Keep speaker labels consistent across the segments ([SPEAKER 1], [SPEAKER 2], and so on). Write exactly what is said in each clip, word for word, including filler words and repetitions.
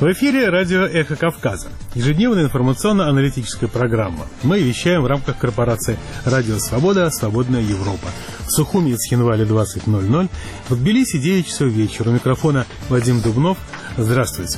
[SPEAKER 1] В эфире радио «Эхо Кавказа», ежедневная информационно-аналитическая программа. Мы вещаем в рамках корпорации «Радио Свобода. Свободная Европа». В Сухуми с Хинвали двадцать ноль ноль, в Тбилиси девять часов вечера. У микрофона Вадим Дубнов. Здравствуйте.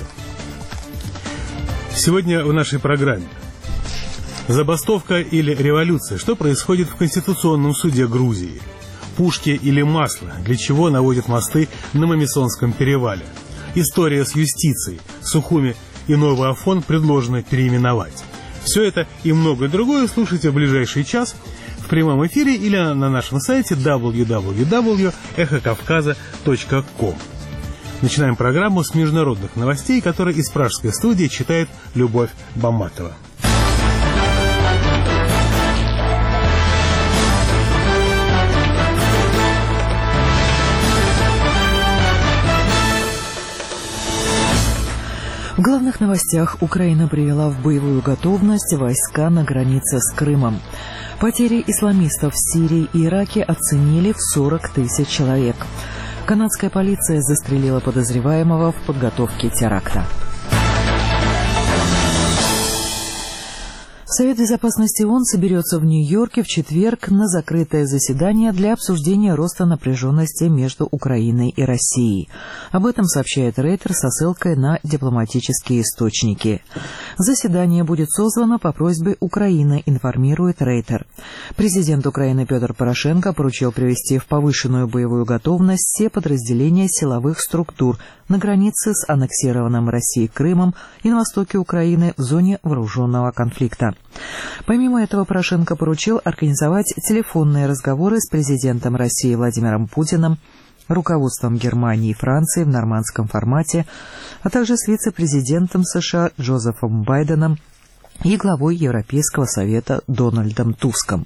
[SPEAKER 1] Сегодня в нашей программе: забастовка или революция? Что происходит в Конституционном суде Грузии? Пушки или масло? Для чего наводят мосты на Мамисонском перевале? История с юстицией. Сухуми и Новый Афон предложено переименовать. Все это и многое другое слушайте в ближайший час в прямом эфире или на нашем сайте дабл ю дабл ю дабл ю точка эхо кавказа точка ком. Начинаем программу с международных новостей, которые из пражской студии читает Любовь Баматова.
[SPEAKER 2] В главных новостях: Украина привела в боевую готовность войска на границе с Крымом. Потери исламистов в Сирии и Ираке оценили в сорок тысяч человек. Канадская полиция застрелила подозреваемого в подготовке теракта. Совет безопасности ООН соберется в Нью-Йорке в четверг на закрытое заседание для обсуждения роста напряженности между Украиной и Россией. Об этом сообщает Рейтер со ссылкой на дипломатические источники. Заседание будет созвано по просьбе Украины, информирует Рейтер. Президент Украины Петр Порошенко поручил привести в повышенную боевую готовность все подразделения силовых структур на границе с аннексированным Россией Крымом и на востоке Украины в зоне вооруженного конфликта. Помимо этого, Порошенко поручил организовать телефонные разговоры с президентом России Владимиром Путиным, руководством Германии и Франции в нормандском формате, а также с вице-президентом США Джозефом Байденом и главой Европейского совета Дональдом Туском.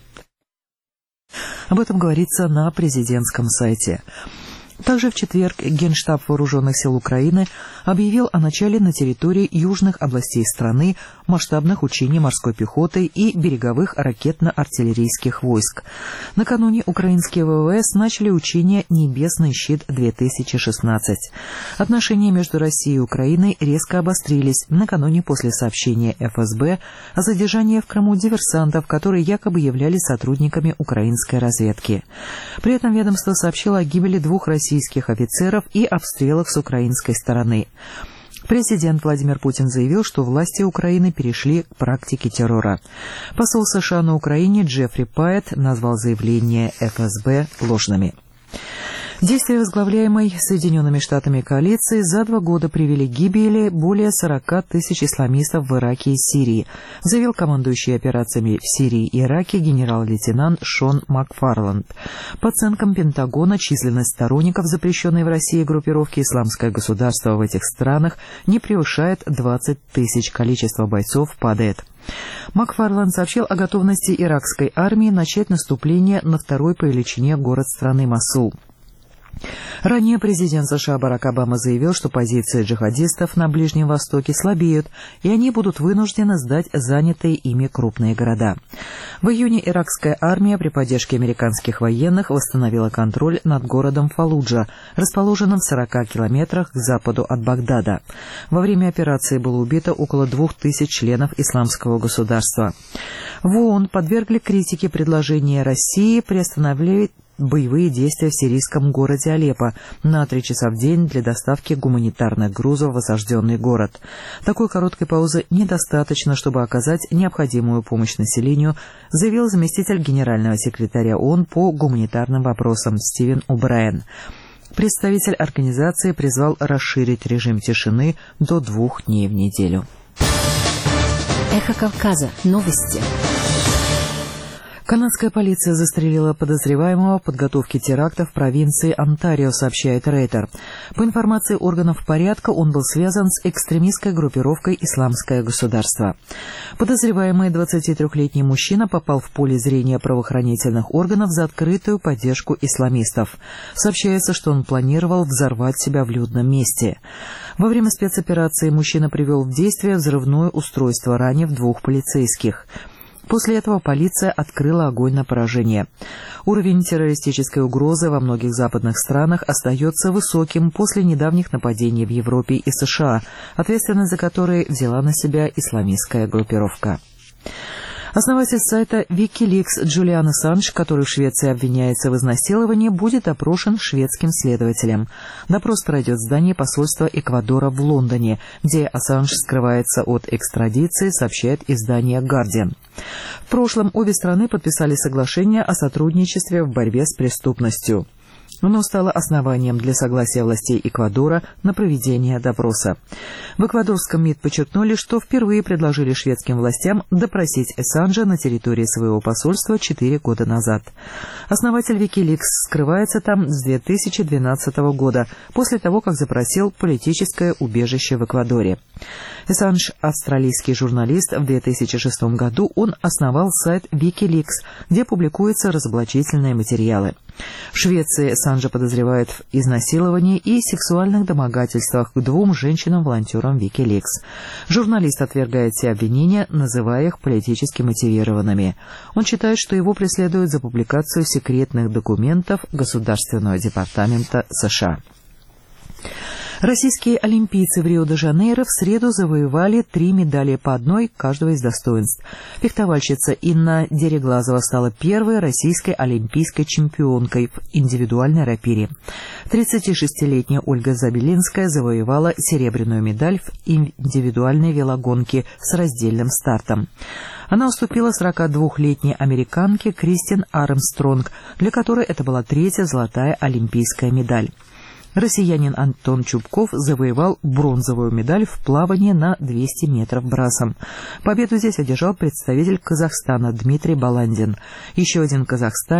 [SPEAKER 2] Об этом говорится на президентском сайте. Также в четверг Генштаб Вооруженных сил Украины объявил о начале на территории южных областей страны масштабных учений морской пехоты и береговых ракетно-артиллерийских войск. Накануне украинские ВВС начали учения «Небесный щит-две тысячи шестнадцать». Отношения между Россией и Украиной резко обострились накануне после сообщения эф эс бэ о задержании в Крыму диверсантов, которые якобы являлись сотрудниками украинской разведки. При этом ведомство сообщило о гибели двух российских российских офицеров и обстрелах с украинской стороны. Президент Владимир Путин заявил, что власти Украины перешли к практике террора. Посол США на Украине Джеффри Пайет назвал заявления эф эс бэ ложными. Действия возглавляемой Соединенными Штатами коалиции за два года привели к гибели более сорока тысяч исламистов в Ираке и Сирии, заявил командующий операциями в Сирии и Ираке генерал-лейтенант Шон Макфарланд. По оценкам Пентагона, численность сторонников запрещенной в России группировки «Исламское государство» в этих странах не превышает двадцать тысяч, количество бойцов падает. Макфарланд сообщил о готовности иракской армии начать наступление на второй по величине город страны Мосул. Ранее президент США Барак Обама заявил, что позиции джихадистов на Ближнем Востоке слабеют, и они будут вынуждены сдать занятые ими крупные города. В июне иракская армия при поддержке американских военных восстановила контроль над городом Фаллуджа, расположенным в сорока километрах к западу от Багдада. Во время операции было убито около двух тысяч членов исламского государства. В ООН подвергли критике предложение России приостановить боевые действия в сирийском городе Алеппо на три часа в день для доставки гуманитарных грузов в осажденный город. Такой короткой паузы недостаточно, чтобы оказать необходимую помощь населению, заявил заместитель генерального секретаря ООН по гуманитарным вопросам Стивен О'Брайен. Представитель организации призвал расширить режим тишины до двух дней в неделю.
[SPEAKER 3] Эхо Кавказа. Новости.
[SPEAKER 2] Канадская полиция застрелила подозреваемого в подготовке теракта в провинции Онтарио, сообщает Рейтер. По информации органов порядка, он был связан с экстремистской группировкой «Исламское государство». Подозреваемый двадцатитрёхлетний мужчина попал в поле зрения правоохранительных органов за открытую поддержку исламистов. Сообщается, что он планировал взорвать себя в людном месте. Во время спецоперации мужчина привел в действие взрывное устройство, ранив двух полицейских. После этого полиция открыла огонь на поражение. Уровень террористической угрозы во многих западных странах остается высоким после недавних нападений в Европе и США, ответственность за которые взяла на себя исламистская группировка. Основатель сайта Wikileaks Джулиан Ассанж, который в Швеции обвиняется в изнасиловании, будет опрошен шведским следователем. Допрос пройдет в здании посольства Эквадора в Лондоне, где Ассанж скрывается от экстрадиции, сообщает издание «Гардиан». В прошлом обе страны подписали соглашение о сотрудничестве в борьбе с преступностью. Оно стало основанием для согласия властей Эквадора на проведение допроса. В эквадорском МИД подчеркнули, что впервые предложили шведским властям допросить Ассанжа на территории своего посольства четыре года назад. Основатель Wikileaks скрывается там с две тысячи двенадцатого года, после того, как запросил политическое убежище в Эквадоре. Ассанж – австралийский журналист. В две тысячи шестом году он основал сайт Wikileaks, где публикуются разоблачительные материалы. В Швеции Ассанжа подозревают в изнасиловании и сексуальных домогательствах к двум женщинам-волонтерам Wikileaks. Журналист отвергает все обвинения, называя их политически мотивированными. Он считает, что его преследуют за публикацию секретных документов Государственного департамента США. Российские олимпийцы в Рио-де-Жанейро в среду завоевали три медали по одной каждого из достоинств. Фехтовальщица Инна Дереглазова стала первой российской олимпийской чемпионкой в индивидуальной рапире. тридцатишестилетняя Ольга Забелинская завоевала серебряную медаль в индивидуальной велогонке с раздельным стартом. Она уступила сорокадвухлетней американке Кристин Армстронг, для которой это была третья золотая олимпийская медаль. Россиянин Антон Чубков завоевал бронзовую медаль в плавании на двести метров брасом. Победу здесь одержал представитель Казахстана Дмитрий Баландин. Еще один казахстанец